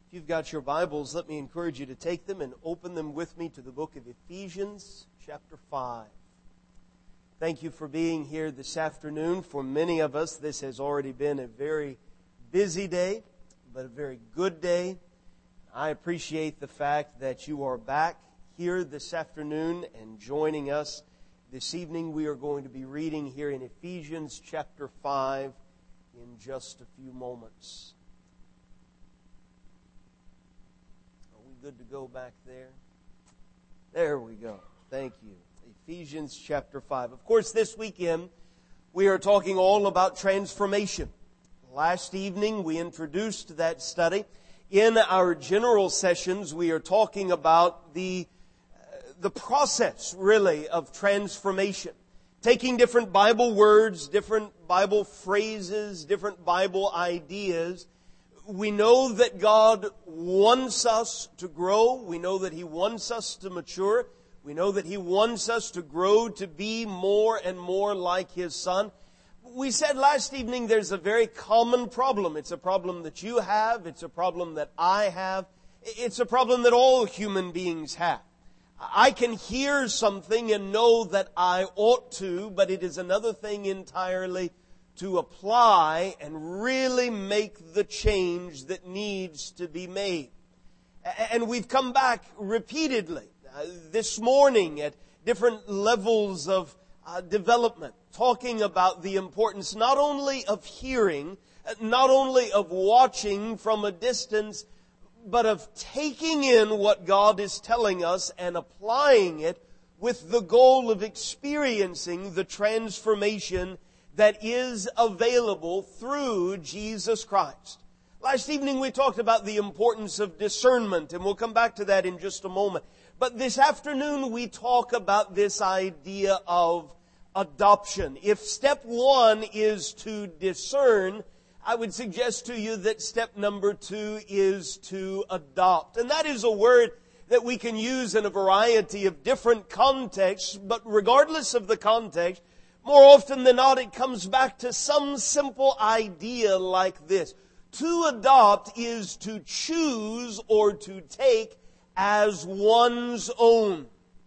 If you've got your Bibles, let me encourage you to take them and open them with me to the book of Ephesians, chapter 5. Thank you for being here this afternoon. For many of us, this has already been a very busy day, but a very good day. I appreciate the fact that you are back here this afternoon and joining us this evening. We are going to be reading here in Ephesians chapter 5 in just a few moments. Good to go back there? There we go. Thank you. Ephesians chapter 5. Of course, this weekend we are talking all about transformation. Last evening we introduced that study. In our general sessions we are talking about the process, really, of transformation. Taking different Bible words, different Bible phrases, different Bible ideas. We know that God wants us to grow. We know that He wants us to mature. We know that He wants us to grow to be more and more like His Son. We said last evening there's a very common problem. It's a problem that you have. It's a problem that I have. It's a problem that all human beings have. I can hear something and know that I ought to, but it is another thing entirely to apply and really make the change that needs to be made. And we've come back repeatedly this morning at different levels of development, talking about the importance not only of hearing, not only of watching from a distance, but of taking in what God is telling us and applying it with the goal of experiencing the transformation that is available through Jesus Christ. Last evening we talked about the importance of discernment, and we'll come back to that in just a moment. But this afternoon we talk about this idea of adoption. If step one is to discern, I would suggest to you that step number 2 is to adopt. And that is a word that we can use in a variety of different contexts, but regardless of the context, more often than not, it comes back to some simple idea like this. To adopt is to choose or to take as one's own.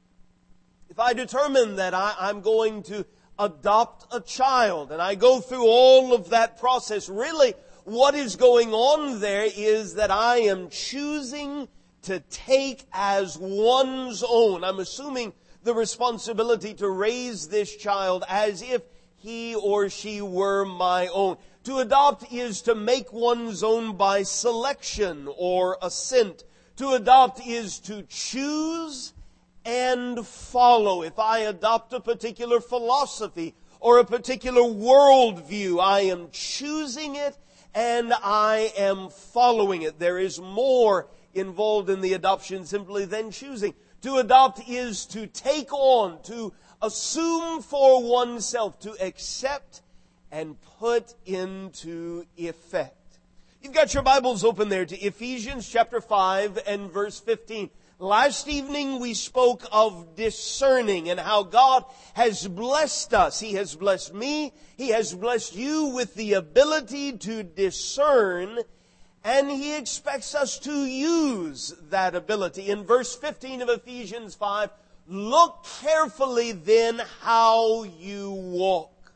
If I determine that I'm going to adopt a child and I go through all of that process, really what is going on there is that I am choosing to take as one's own. I'm assuming the responsibility to raise this child as if he or she were my own. To adopt is to make one's own by selection or assent. To adopt is to choose and follow. If I adopt a particular philosophy or a particular worldview, I am choosing it and I am following it. There is more involved in the adoption simply than choosing. To adopt is to take on, to assume for oneself, to accept and put into effect. You've got your Bibles open there to Ephesians chapter 5 and verse 15. Last evening we spoke of discerning and how God has blessed us. He has blessed me. He has blessed you with the ability to discern, and He expects us to use that ability. In verse 15 of Ephesians 5, look carefully then how you walk.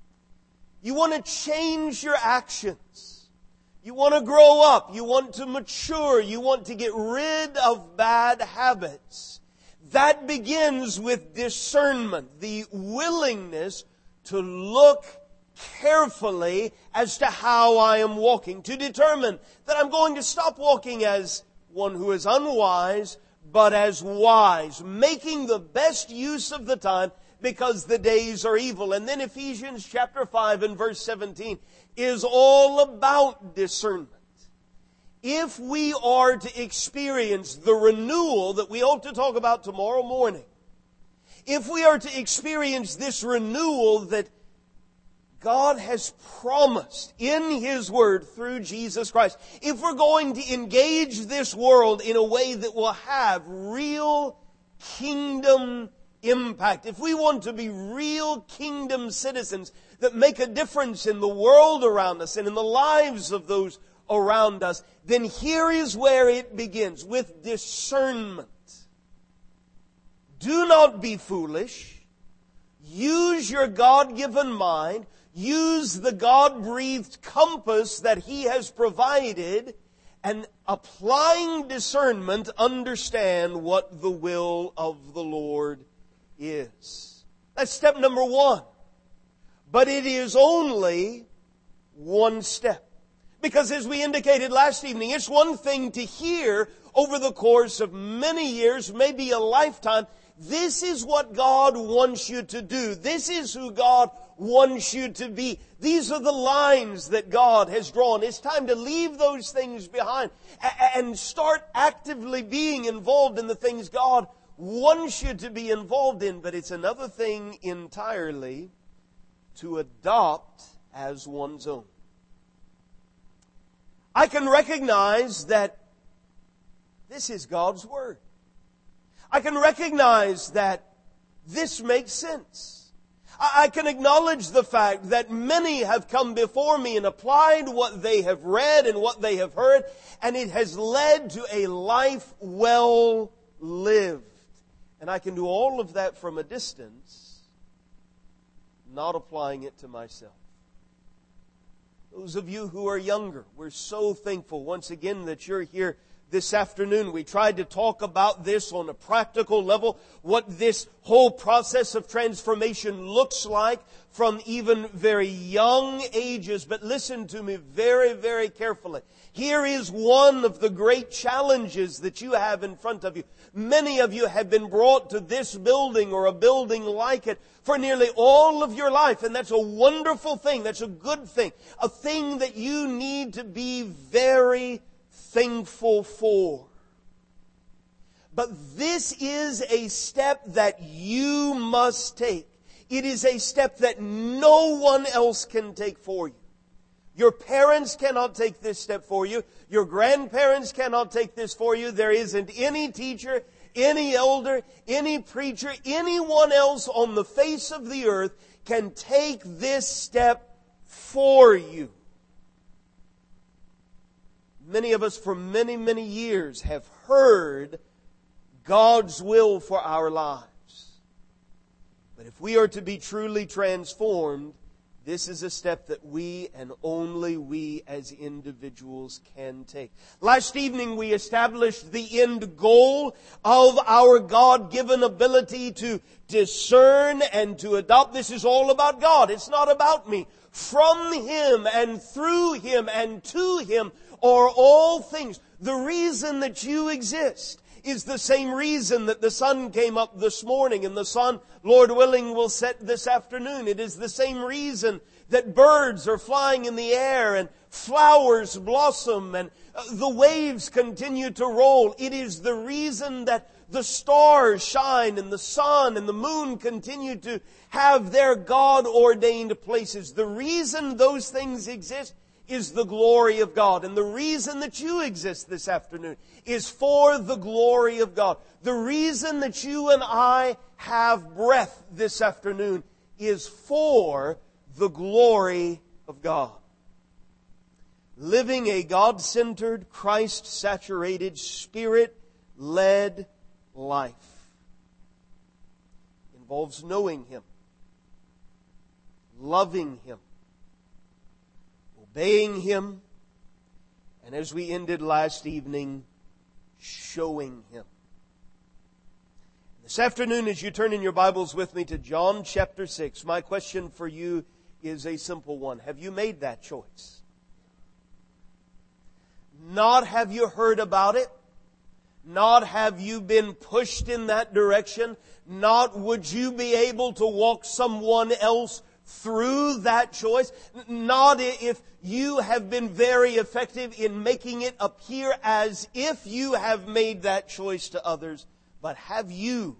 You want to change your actions. You want to grow up. You want to mature. You want to get rid of bad habits. That begins with discernment, the willingness to look carefully as to how I am walking, to determine that I'm going to stop walking as one who is unwise, but as wise, making the best use of the time because the days are evil. And then Ephesians chapter 5 and verse 17 is all about discernment. If we are to experience the renewal that we hope to talk about tomorrow morning, if we are to experience this renewal that God has promised in His Word through Jesus Christ, if we're going to engage this world in a way that will have real kingdom impact, if we want to be real kingdom citizens that make a difference in the world around us and in the lives of those around us, then here is where it begins, with discernment. Do not be foolish. Use your God-given mind. Use the God-breathed compass that He has provided, and applying discernment, understand what the will of the Lord is. That's step number one. But it is only one step. Because as we indicated last evening, it's one thing to hear over the course of many years, maybe a lifetime, this is what God wants you to do. This is who God wants you to be. These are the lines that God has drawn. It's time to leave those things behind and start actively being involved in the things God wants you to be involved in. But it's another thing entirely to adopt as one's own. I can recognize that this is God's Word. I can recognize that this makes sense. I can acknowledge the fact that many have come before me and applied what they have read and what they have heard, and it has led to a life well lived. And I can do all of that from a distance, not applying it to myself. Those of you who are younger, we're so thankful once again that you're here this afternoon. We tried to talk about this on a practical level, what this whole process of transformation looks like from even very young ages. But listen to me very, very carefully. Here is one of the great challenges that you have in front of you. Many of you have been brought to this building or a building like it for nearly all of your life, and that's a wonderful thing. That's a good thing. A thing that you need to be very thankful for. But this is a step that you must take. It is a step that no one else can take for you. Your parents cannot take this step for you. Your grandparents cannot take this for you. There isn't any teacher, any elder, any preacher, anyone else on the face of the earth can take this step for you. Many of us for many, many years have heard God's will for our lives. But if we are to be truly transformed, this is a step that we and only we as individuals can take. Last evening we established the end goal of our God-given ability to discern and to adopt. This is all about God. It's not about me. From Him and through Him and to Him are all things. The reason that you exist is the same reason that the sun came up this morning and the sun, Lord willing, will set this afternoon. It is the same reason that birds are flying in the air and flowers blossom and the waves continue to roll. It is the reason that the stars shine and the sun and the moon continue to have their God-ordained places. The reason those things exist is the glory of God. And the reason that you exist this afternoon is for the glory of God. The reason that you and I have breath this afternoon is for the glory of God. Living a God-centered, Christ-saturated, Spirit-led life involves knowing Him, loving Him, obeying Him, and as we ended last evening, showing Him. This afternoon, as you turn in your Bibles with me to John chapter 6, my question for you is a simple one. Have you made that choice? Not have you heard about it, not have you been pushed in that direction, not would you be able to walk someone else through that choice, not if you have been very effective in making it appear as if you have made that choice to others, but have you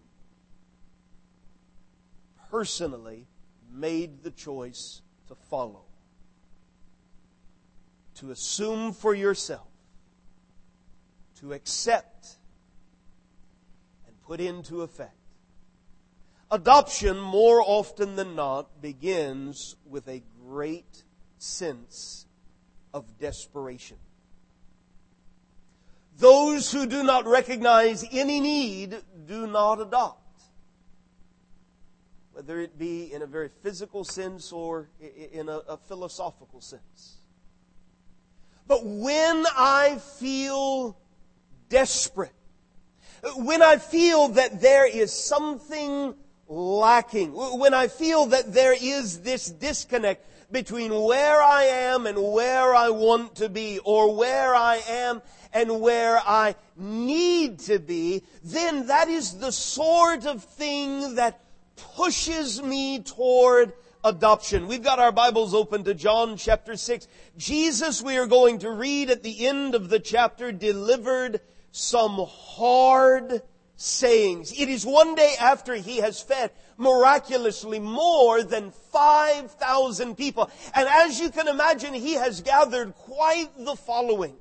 personally made the choice to follow, to assume for yourself, to accept, and put into effect? Adoption, more often than not, begins with a great sense of desperation. Those who do not recognize any need do not adopt, whether it be in a very physical sense or in a philosophical sense. But when I feel desperate, when I feel that there is something lacking, when I feel that there is this disconnect between where I am and where I want to be, or where I am and where I need to be, then that is the sort of thing that pushes me toward adoption. We've got our Bibles open to John chapter 6. Jesus, we are going to read at the end of the chapter, delivered some hard sayings. It is one day after He has fed miraculously more than 5,000 people. And as you can imagine, He has gathered quite the following.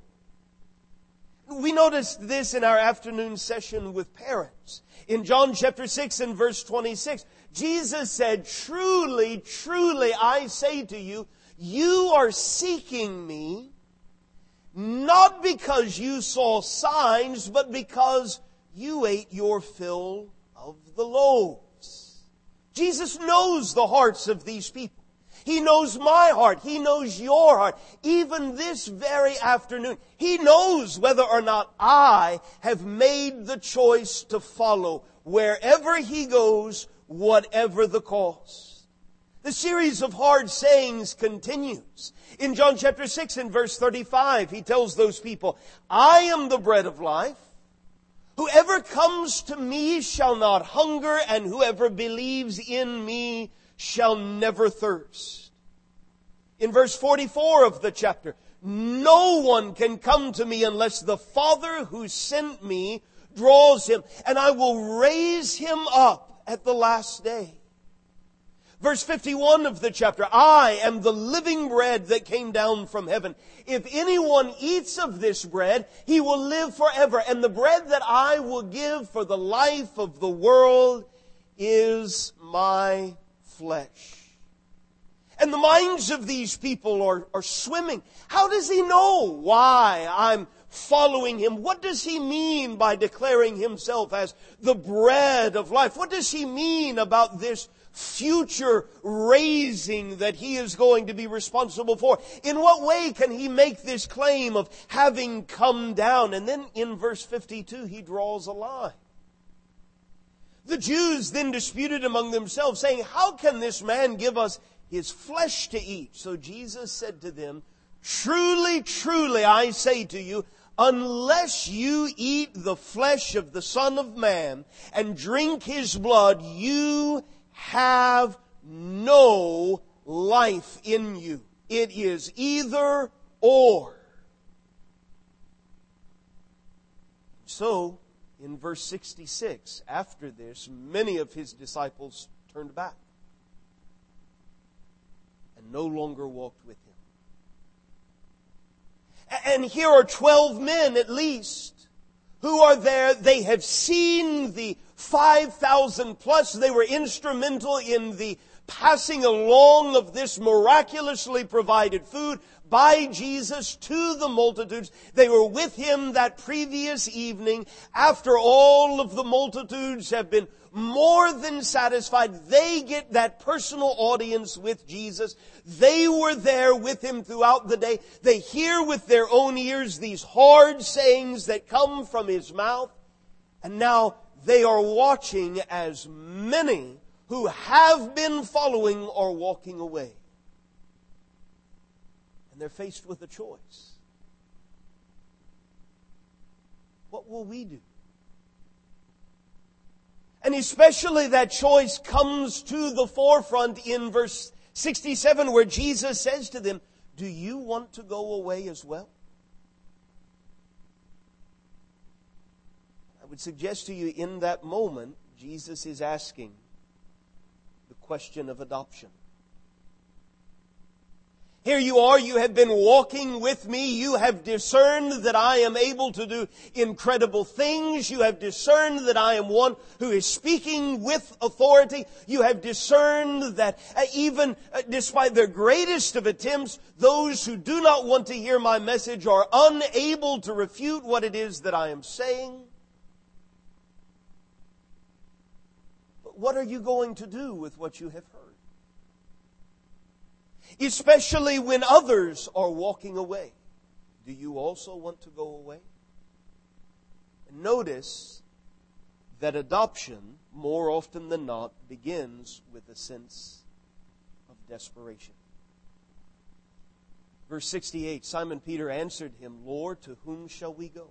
We noticed this in our afternoon session with parents. In John chapter 6 and verse 26, Jesus said, "Truly, truly, I say to you, you are seeking me, not because you saw signs, but because you ate your fill of the loaves." Jesus knows the hearts of these people. He knows my heart. He knows your heart. Even this very afternoon, He knows whether or not I have made the choice to follow wherever He goes, whatever the cost. The series of hard sayings continues. In John chapter 6 and verse 35, He tells those people, "I am the bread of life. Whoever comes to me shall not hunger, and whoever believes in me shall never thirst." In verse 44 of the chapter, "No one can come to me unless the Father who sent me draws him, and I will raise him up at the last day." Verse 51 of the chapter, "I am the living bread that came down from heaven. If anyone eats of this bread, he will live forever. And the bread that I will give for the life of the world is my flesh." And the minds of these people are swimming. How does He know why I'm following Him? What does He mean by declaring Himself as the bread of life? What does He mean about this future raising that He is going to be responsible for? In what way can He make this claim of having come down? And then in verse 52, He draws a line. The Jews then disputed among themselves, saying, "How can this man give us His flesh to eat?" So Jesus said to them, "Truly, truly, I say to you, unless you eat the flesh of the Son of Man and drink His blood, you have no life in you. It is either or." So, in verse 66, after this, many of His disciples turned back and no longer walked with Him. And here are 12 men at least who are there. They have seen the 5,000 plus. They were instrumental in the passing along of this miraculously provided food by Jesus to the multitudes. They were with Him that previous evening. After all of the multitudes have been more than satisfied, they get that personal audience with Jesus. They were there with Him throughout the day. They hear with their own ears these hard sayings that come from His mouth. And now they are watching as many who have been following are walking away. And they're faced with a choice. What will we do? And especially that choice comes to the forefront in verse 67, where Jesus says to them, "Do you want to go away as well?" I would suggest to you in that moment, Jesus is asking the question of adoption. Here you are, you have been walking with me. You have discerned that I am able to do incredible things. You have discerned that I am one who is speaking with authority. You have discerned that even despite their greatest of attempts, those who do not want to hear my message are unable to refute what it is that I am saying. But what are you going to do with what you have heard? Especially when others are walking away. Do you also want to go away? And notice that adoption, more often than not, begins with a sense of desperation. Verse 68, Simon Peter answered him, Lord, to whom shall we go?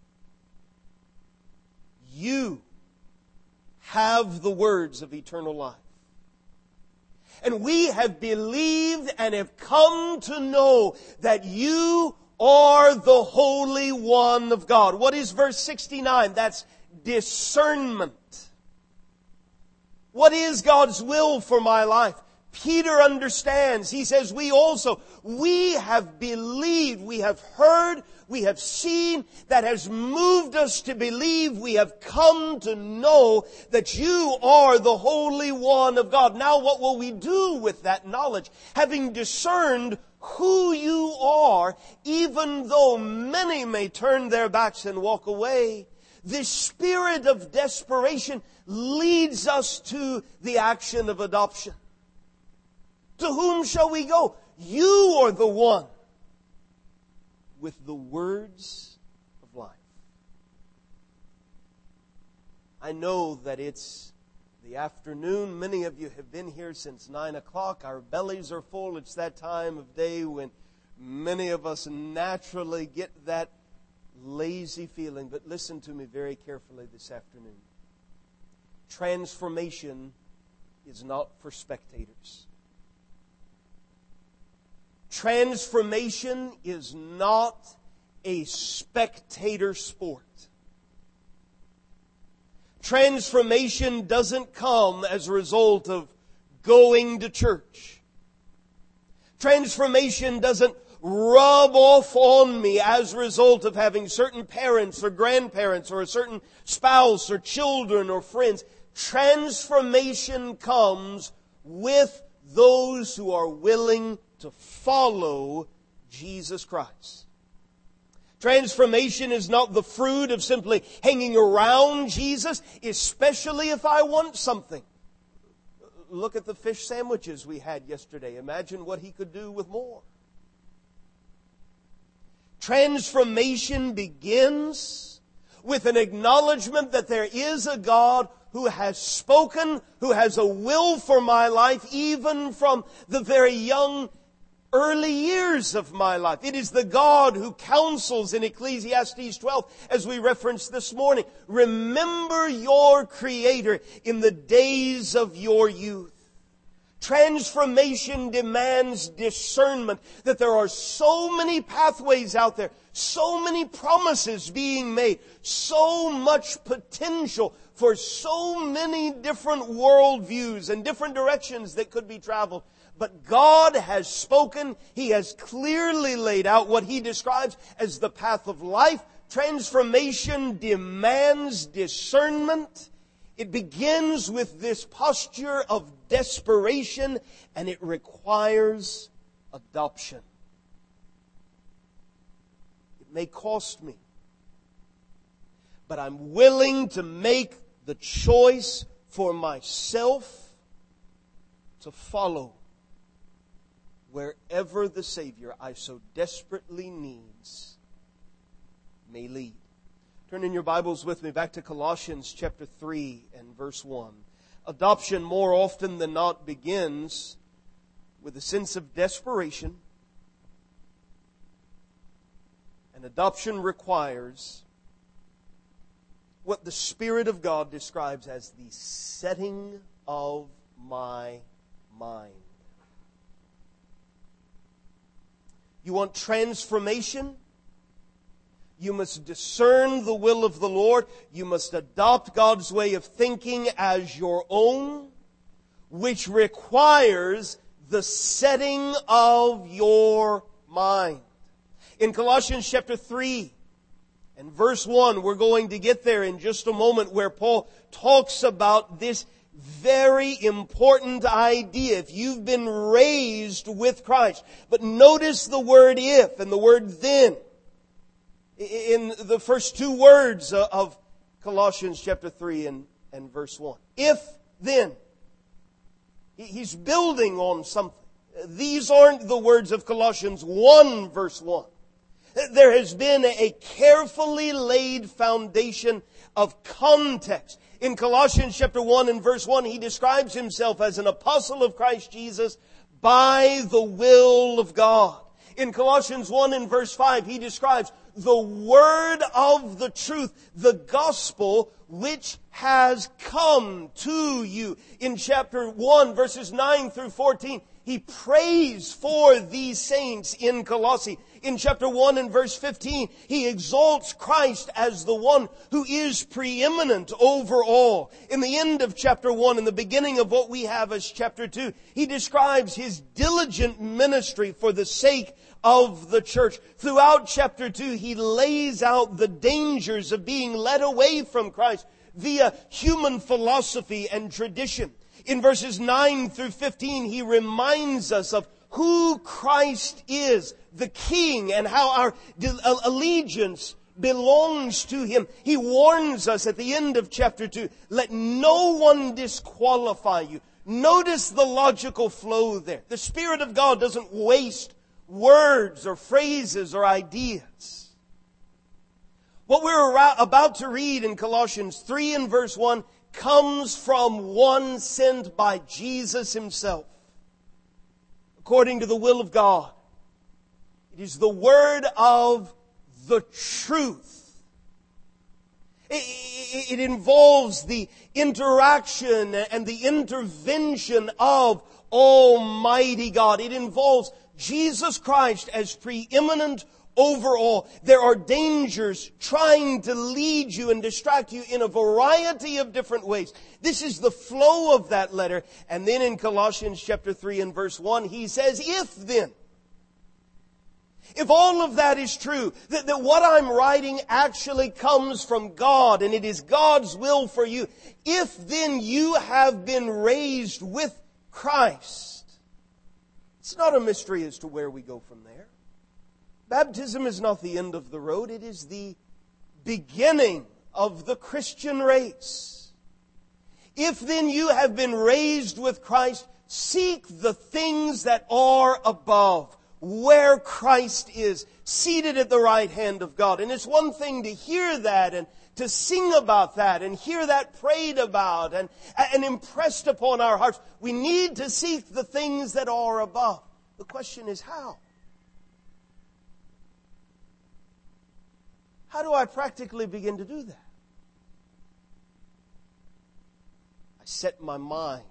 You have the words of eternal life. And we have believed and have come to know that you are the Holy One of God. What is verse 69? That's discernment. What is God's will for my life? Peter understands. He says, we have believed, we have heard, we have seen, that has moved us to believe. We have come to know that you are the Holy One of God. Now what will we do with that knowledge? Having discerned who you are, even though many may turn their backs and walk away, this spirit of desperation leads us to the action of adoption. To whom shall we go? You are the one with the words of life. I know that it's the afternoon. Many of you have been here since 9 o'clock. Our bellies are full. It's that time of day when many of us naturally get that lazy feeling. But listen to me very carefully this afternoon. Transformation is not for spectators. Transformation is not a spectator sport. Transformation doesn't come as a result of going to church. Transformation doesn't rub off on me as a result of having certain parents or grandparents or a certain spouse or children or friends. Transformation comes with those who are willing to follow Jesus Christ. Transformation is not the fruit of simply hanging around Jesus, especially if I want something. Look at the fish sandwiches we had yesterday. Imagine what He could do with more. Transformation begins with an acknowledgement that there is a God who has spoken, who has a will for my life, even from the very young early years of my life. It is the God who counsels in Ecclesiastes 12, as we referenced this morning. Remember your Creator in the days of your youth. Transformation demands discernment, that there are so many pathways out there, so many promises being made, so much potential for so many different worldviews and different directions that could be traveled. But God has spoken. He has clearly laid out what He describes as the path of life. Transformation demands discernment. It begins with this posture of desperation, and it requires adoption. It may cost me, but I'm willing to make the choice for myself to follow wherever the Savior I so desperately needs may lead. Turn in your Bibles with me back to Colossians chapter 3 and verse 1. Adoption more often than not begins with a sense of desperation. And adoption requires what the Spirit of God describes as the setting of my mind. You want transformation? You must discern the will of the Lord. You must adopt God's way of thinking as your own, which requires the setting of your mind. In Colossians chapter 3 and verse 1, we're going to get there in just a moment, where Paul talks about this very important idea. If you've been raised with Christ. But notice the word if and the word then in the first two words of Colossians chapter 3 and verse 1. If then. He's building on something. These aren't the words of Colossians 1 verse 1. There has been a carefully laid foundation of context. In Colossians chapter 1 and verse 1, he describes himself as an apostle of Christ Jesus by the will of God. In Colossians 1 and verse 5, he describes the word of the truth, the gospel which has come to you. In chapter 1, verses 9 through 14, he prays for these saints in Colossae. In chapter 1 and verse 15, he exalts Christ as the one who is preeminent over all. In the end of chapter 1, in the beginning of what we have as chapter 2, he describes his diligent ministry for the sake of the church. Throughout chapter 2, he lays out the dangers of being led away from Christ via human philosophy and tradition. In verses 9 through 15, he reminds us of who Christ is, the King, and how our allegiance belongs to Him. He warns us at the end of chapter 2, let no one disqualify you. Notice the logical flow there. The Spirit of God doesn't waste words or phrases or ideas. What we're about to read in Colossians 3 and verse 1 comes from one sent by Jesus Himself, according to the will of God. It is the word of the truth. It involves the interaction and the intervention of Almighty God. It involves Jesus Christ as preeminent over all. There are dangers trying to lead you and distract you in a variety of different ways. This is the flow of that letter. And then in Colossians chapter 3 and verse 1, he says, if then, if all of that is true, that what I'm writing actually comes from God and it is God's will for you, if then you have been raised with Christ, it's not a mystery as to where we go from there. Baptism is not the end of the road. It is the beginning of the Christian race. If then you have been raised with Christ, seek the things that are above, where Christ is, seated at the right hand of God. And it's one thing to hear that and to sing about that and hear that prayed about and impressed upon our hearts. We need to seek the things that are above. The question is how? How do I practically begin to do that? I set my mind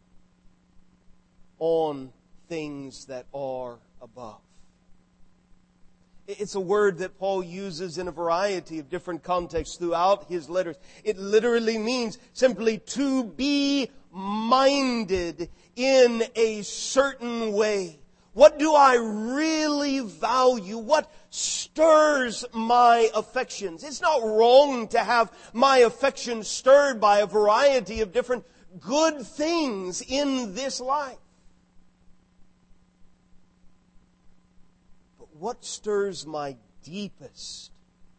on things that are above. It's a word that Paul uses in a variety of different contexts throughout his letters. It literally means simply to be minded in a certain way. What do I really value? What stirs my affections? It's not wrong to have my affections stirred by a variety of different good things in this life. But what stirs my deepest,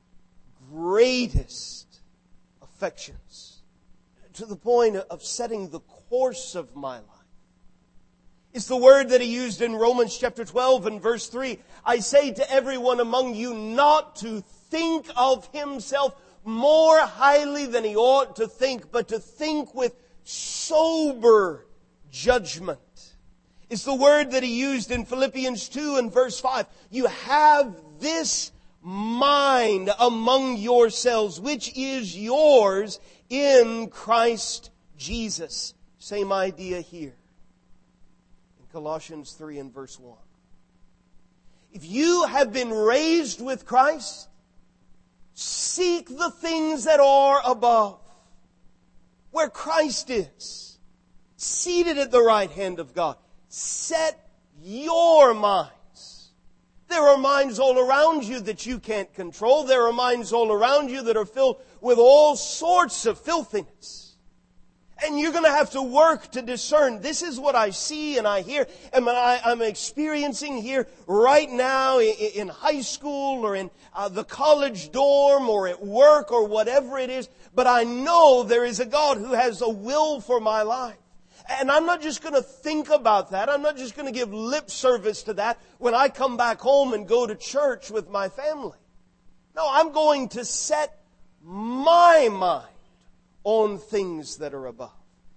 greatest affections to the point of setting the course of my life? It's the word that he used in Romans chapter 12 and verse 3. I say to everyone among you not to think of himself more highly than he ought to think, but to think with sober judgment. It's the word that he used in Philippians 2 and verse 5. You have this mind among yourselves, which is yours in Christ Jesus. Same idea here. Colossians 3 and verse 1. If you have been raised with Christ, seek the things that are above, where Christ is, seated at the right hand of God. set your minds. There are minds all around you that you can't control. There are minds all around you that are filled with all sorts of filthiness. And you're going to have to work to discern. This is what I see and I hear and I'm experiencing here right now in high school or in the college dorm or at work or whatever it is. But I know there is a God who has a will for my life. And I'm not just going to think about that. I'm not just going to give lip service to that when I come back home and go to church with my family. No, I'm going to set my mind on things that are above,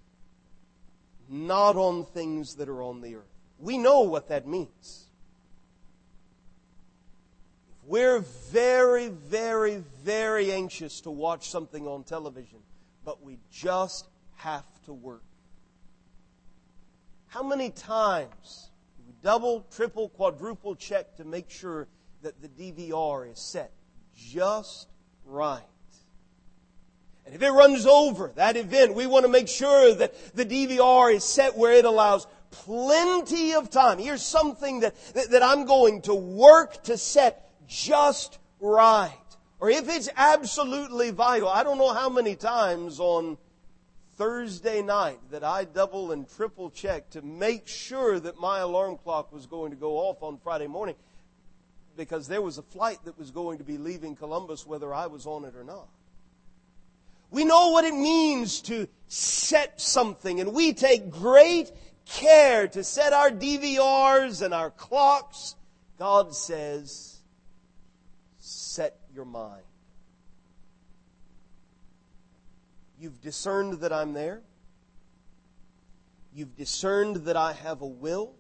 not on things that are on the earth. We know what that means. If we're very, very, very anxious to watch something on television, but we just have to work. How many times do we double, triple, quadruple check to make sure that the DVR is set just right? And if it runs over that event, we want to make sure that the DVR is set where it allows plenty of time. Here's something that I'm going to work to set just right. Or if it's absolutely vital, I don't know how many times on Thursday night that I double and triple checked to make sure that my alarm clock was going to go off on Friday morning because there was a flight that was going to be leaving Columbus whether I was on it or not. We know what it means to set something, and we take great care to set our DVRs and our clocks. God says, set your mind. You've discerned that I'm there. You've discerned that I have a will.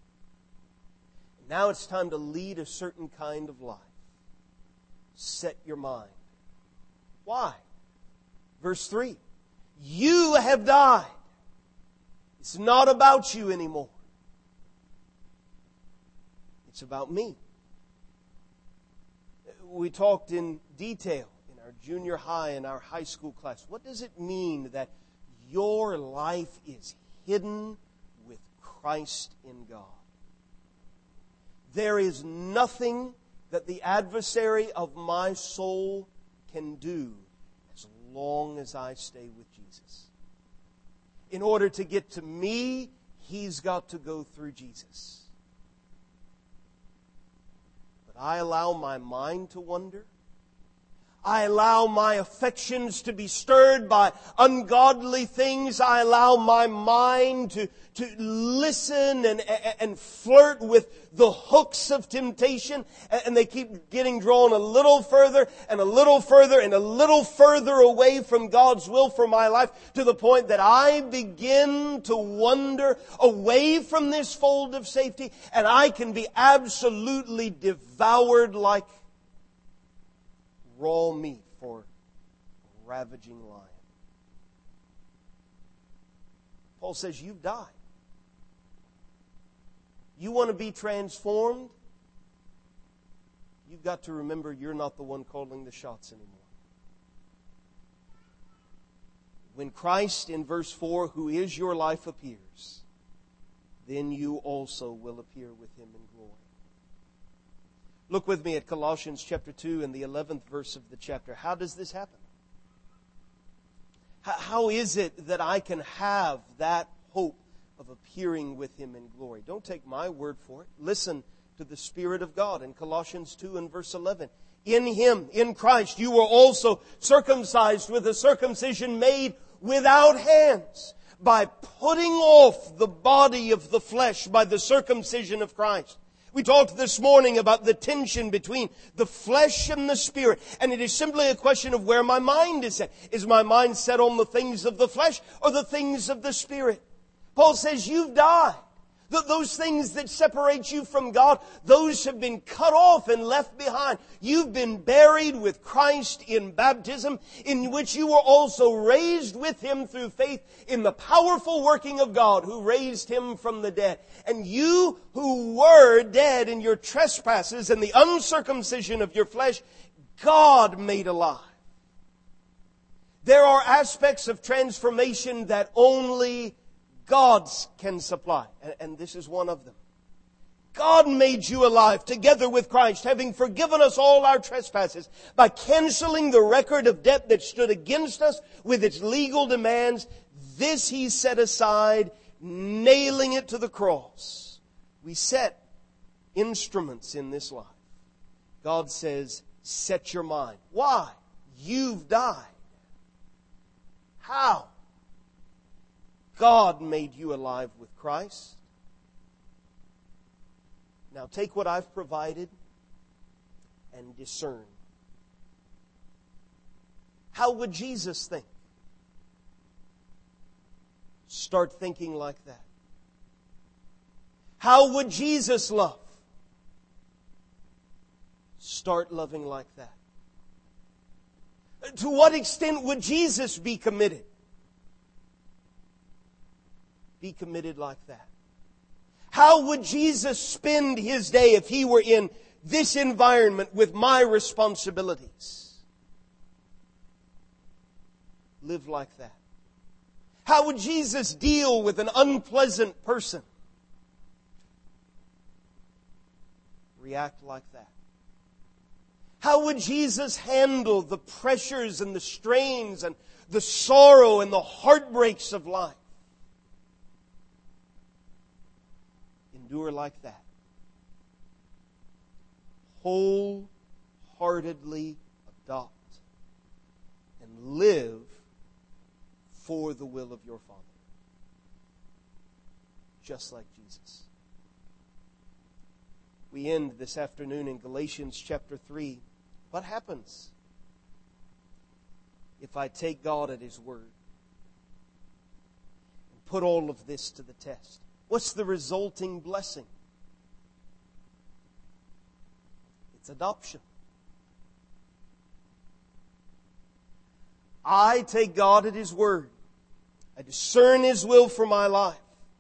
Now it's time to lead a certain kind of life. Set your mind. Why? Verse 3, you have died. It's not about you anymore. It's about me. We talked in detail in our junior high and our high school class. What does it mean that your life is hidden with Christ in God? There is nothing that the adversary of my soul can do as long as I stay with Jesus. In order to get to me, he's got to go through Jesus. But I allow my mind to wander. I allow my affections to be stirred by ungodly things. I allow my mind to listen and flirt with the hooks of temptation. And they keep getting drawn a little further and a little further and a little further away from God's will for my life to the point that I begin to wander away from this fold of safety and I can be absolutely devoured like raw meat for a ravaging lion. Paul says, you've died. You want to be transformed? You've got to remember you're not the one calling the shots anymore. When Christ, in verse 4, who is your life, appears, then you also will appear with Him in glory. Look with me at Colossians chapter 2 and the 11th verse of the chapter. How does this happen? How is it that I can have that hope of appearing with Him in glory? Don't take my word for it. Listen to the Spirit of God in Colossians 2 and verse 11. In Him, in Christ, you were also circumcised with a circumcision made without hands, by putting off the body of the flesh by the circumcision of Christ. We talked this morning about the tension between the flesh and the spirit. And it is simply a question of where my mind is set. Is my mind set on the things of the flesh or the things of the spirit? Paul says, you've died. Those things that separate you from God, those have been cut off and left behind. You've been buried with Christ in baptism, in which you were also raised with Him through faith in the powerful working of God who raised Him from the dead. And you who were dead in your trespasses and the uncircumcision of your flesh, God made alive. There are aspects of transformation that only God can supply. And this is one of them. God made you alive together with Christ, having forgiven us all our trespasses by canceling the record of debt that stood against us with its legal demands. This He set aside, nailing it to the cross. We set instruments in this life. God says, set your mind. Why? You've died. How? God made you alive with Christ. Now take what I've provided and discern. How would Jesus think? Start thinking like that. How would Jesus love? Start loving like that. To what extent would Jesus be committed? Be committed like that. How would Jesus spend His day if He were in this environment with my responsibilities? Live like that. How would Jesus deal with an unpleasant person? React like that. How would Jesus handle the pressures and the strains and the sorrow and the heartbreaks of life? Endure like that. Wholeheartedly adopt and live for the will of your Father. Just like Jesus. We end this afternoon in Galatians chapter 3. What happens if I take God at His word and put all of this to the test? What's the resulting blessing? It's adoption. I take God at His word. I discern His will for my life.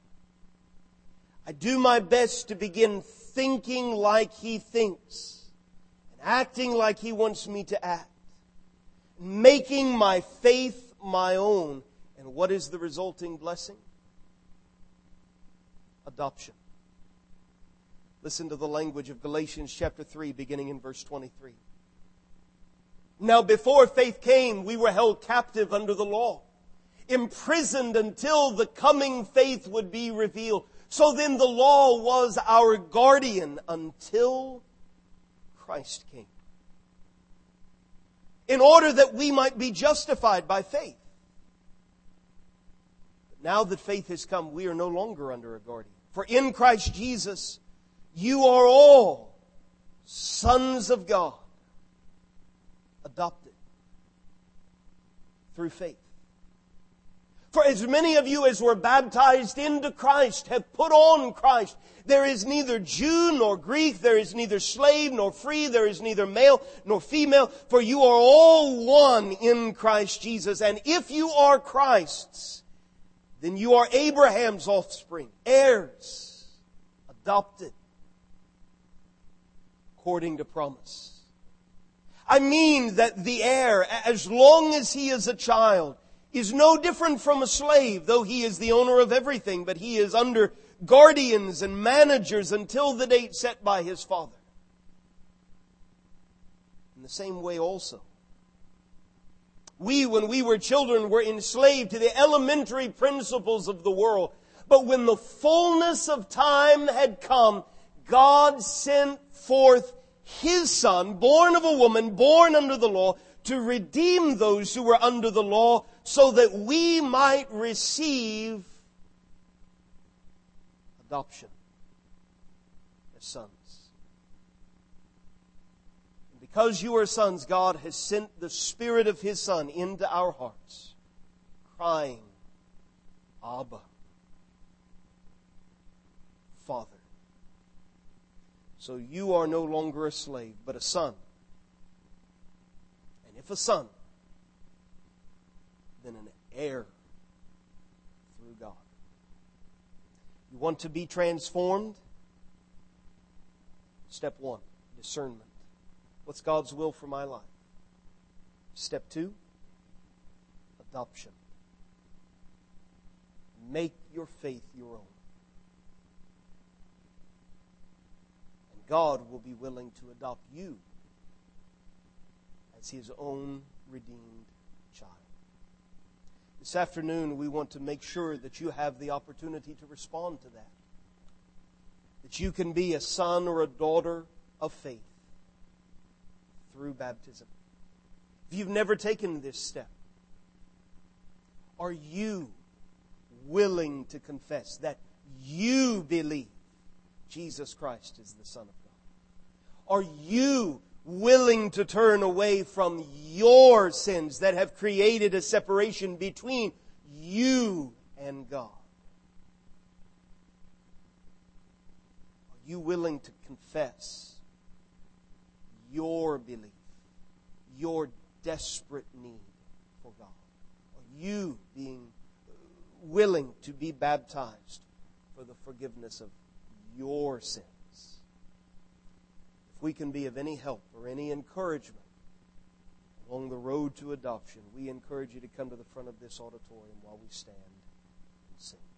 I do my best to begin thinking like He thinks and acting like He wants me to act, making my faith my own. And what is the resulting blessing? Adoption. Listen to the language of Galatians chapter 3, beginning in verse 23. Now before faith came, we were held captive under the law, imprisoned until the coming faith would be revealed. So then the law was our guardian until Christ came, in order that we might be justified by faith. But now that faith has come, we are no longer under a guardian. For in Christ Jesus, you are all sons of God, adopted through faith. For as many of you as were baptized into Christ have put on Christ. There is neither Jew nor Greek, there is neither slave nor free, there is neither male nor female, for you are all one in Christ Jesus. And if you are Christ's, then you are Abraham's offspring, heirs, adopted according to promise. I mean that the heir, as long as he is a child, is no different from a slave, though he is the owner of everything, but he is under guardians and managers until the date set by his father. In the same way also, we, when we were children, were enslaved to the elementary principles of the world. But when the fullness of time had come, God sent forth His Son, born of a woman, born under the law, to redeem those who were under the law, so that we might receive adoption as sons. And because you are sons, God has sent the Spirit of His Son into our hearts, crying, Abba, Father. So you are no longer a slave, but a son. And if a son, then an heir through God. You want to be transformed? Step 1, discernment. What's God's will for my life? Step 2, adoption. Make your faith your own. And God will be willing to adopt you as His own redeemed child. This afternoon, we want to make sure that you have the opportunity to respond to that. That you can be a son or a daughter of faith through baptism. If you've never taken this step, are you willing to confess that you believe Jesus Christ is the Son of God? Are you willing to turn away from your sins that have created a separation between you and God? Are you willing to confess your belief, your desperate need for God? Are you being willing to be baptized for the forgiveness of your sins? If we can be of any help or any encouragement along the road to adoption, we encourage you to come to the front of this auditorium while we stand and sing.